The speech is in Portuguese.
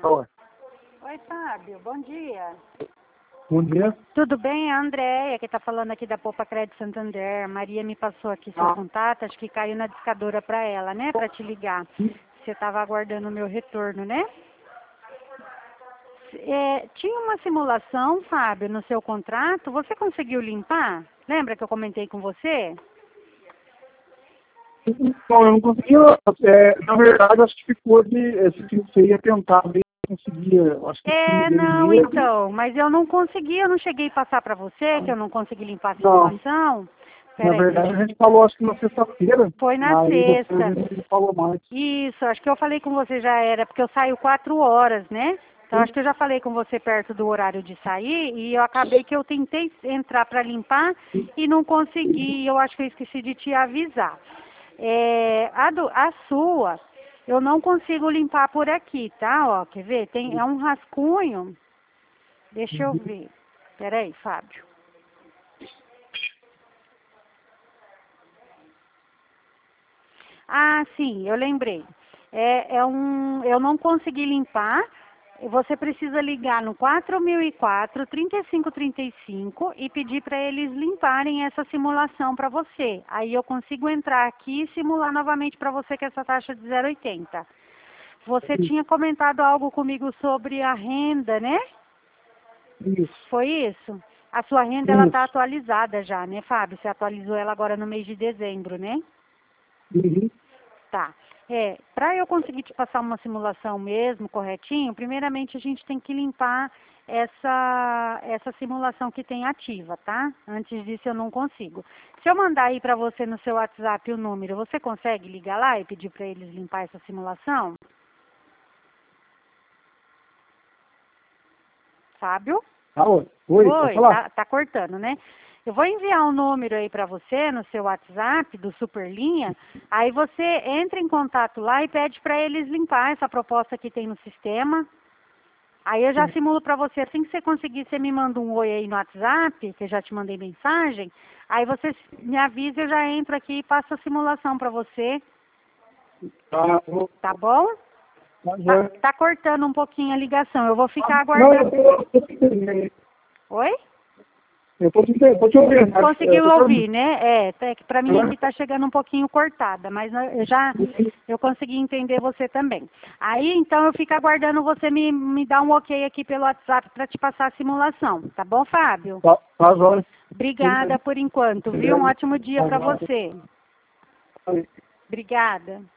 Oi. Oi, Fábio. Bom dia. Bom dia. Tudo bem? É a Andréia, que está falando aqui da Poupa Crédito Santander. A Maria me passou aqui seu contato, acho que caiu na discadora para ela, né? Para te ligar. Você estava aguardando o meu retorno, né? Tinha uma simulação, Fábio, no seu contrato. Você conseguiu limpar? Lembra que eu comentei com você? Então, eu não conseguia. Na verdade, acho que ficou de. Você ia tentar ver se conseguia. Acho que Não, então. Mas eu não consegui, eu não cheguei a passar para você, que eu não consegui limpar a simulação. Na verdade, a gente falou, acho que na sexta-feira. Foi na sexta. A gente falou mais. Isso, acho que eu falei com você já era, porque eu saio 4 horas, né? Então acho que eu já falei com você perto do horário de sair e eu acabei que eu tentei entrar para limpar e não consegui. Eu acho que eu esqueci de te avisar. A sua, eu não consigo limpar por aqui, tá? Ó, quer ver? É um rascunho. Deixa eu ver. Peraí, Fábio. Ah, sim, eu lembrei. Eu não consegui limpar. Você precisa ligar no 4004 3535 e pedir para eles limparem essa simulação para você. Aí eu consigo entrar aqui e simular novamente para você com essa taxa de 0,80. Você tinha comentado algo comigo sobre a renda, né? Isso. Foi isso? A sua renda, ela está atualizada já, né, Fábio? Você atualizou ela agora no mês de dezembro, né? Uhum. Tá. Para eu conseguir te passar uma simulação mesmo, corretinho, primeiramente a gente tem que limpar essa simulação que tem ativa, tá? Antes disso eu não consigo. Se eu mandar aí para você no seu WhatsApp o número, você consegue ligar lá e pedir para eles limpar essa simulação? Fábio? Oi, pode falar? Tá cortando, né? Eu vou enviar um número aí para você no seu WhatsApp do Superlinha. Aí você entra em contato lá e pede para eles limpar essa proposta que tem no sistema. Aí eu já simulo para você. Assim que você conseguir, você me manda um oi aí no WhatsApp, que eu já te mandei mensagem. Aí você me avisa, eu já entro aqui e passo a simulação para você. Tá bom? Tá cortando um pouquinho a ligação. Eu vou ficar aguardando. Oi? Eu tô te ouvindo. Conseguiu ouvir, né? Que para mim aqui tá chegando um pouquinho cortada, mas eu consegui entender você também. Aí, então, eu fico aguardando você me dar um ok aqui pelo WhatsApp para te passar a simulação. Tá bom, Fábio? Tá, jóia. Obrigada por enquanto, viu? Um ótimo dia para você. Obrigada.